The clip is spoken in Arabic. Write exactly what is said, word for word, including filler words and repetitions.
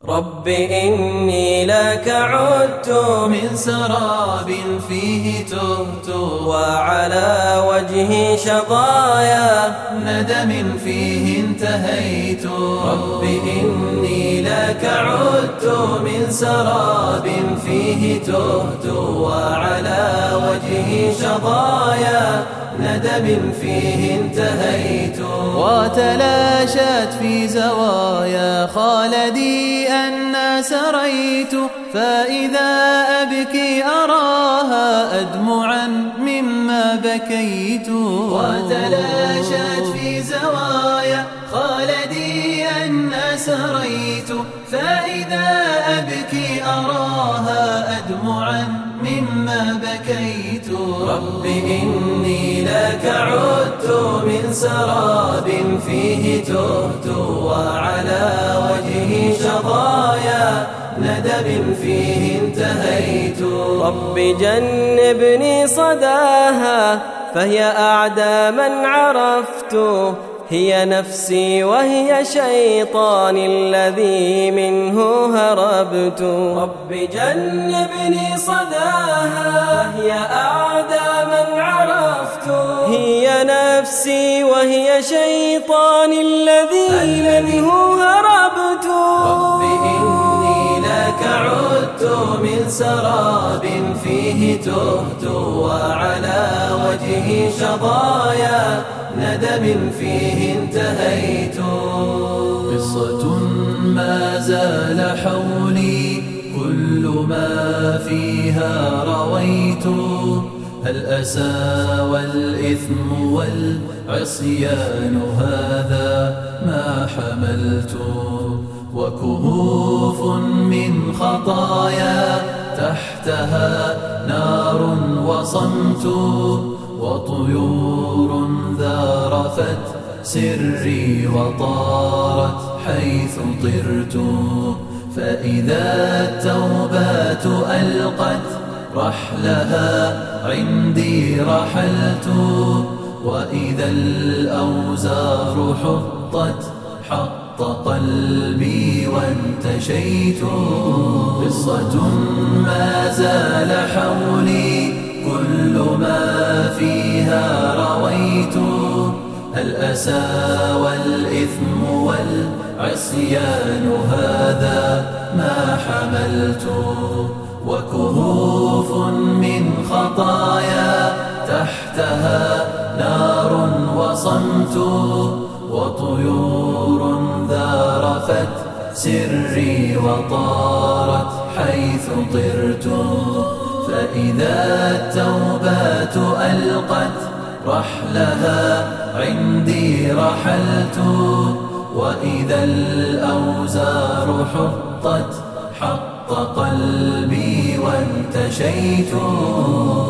رب إني لك عدت من سراب فيه تهت وعلى وجهي شظايا ندم فيه انتهيت رب إني لك عدت من سراب فيه تهت وعلى وجهي شظايا ندم فيه انتهيت وتلاشت في زوايا خالدي أن سريت فإذا أبكي أراها أدمعا مما بكيت وتلاشت في زوايا خالدي أن سريت فإذا أبكي أراها أدمعا مما بكيت رب إني لك عدت من سراب فيه تهت وعلى وجهي شظايا ندم فيه انتهيت رب جنبني صداها فهي أعدى من عرفت هي نفسي وهي شيطاني الذي منه هربت رب جنبني صداها هي أعدى من عرفت هي نفسي وهي شيطاني الذي منه هربت رب إني لك عدت من سراب فيه تهت وعلى وجهي شظايا ندم فيه انتهيت قصة ما زال حولي كل ما فيها رويت الأسى والإثم والعصيان هذا ما حملت وكهوف من خطايا تحتها نار وصمت وطيور ذارفت سري وطارت حيث طرت فإذا التوبات ألقت رحلها عندي رحلت وإذا الأوزار حطت حط قلبي وانتشيت قصة ما زال حولي كل ما فيها رويت الأسى والإثم والعصيان هذا ما حملت وكهوف من خطايا تحتها نار وصمت وطيور ذارفت سري وطارت حيث طرت فإذا التوبات ألقت رحلها عندي رحلت وإذا الأوزار حطت حط قلبي وانتشيت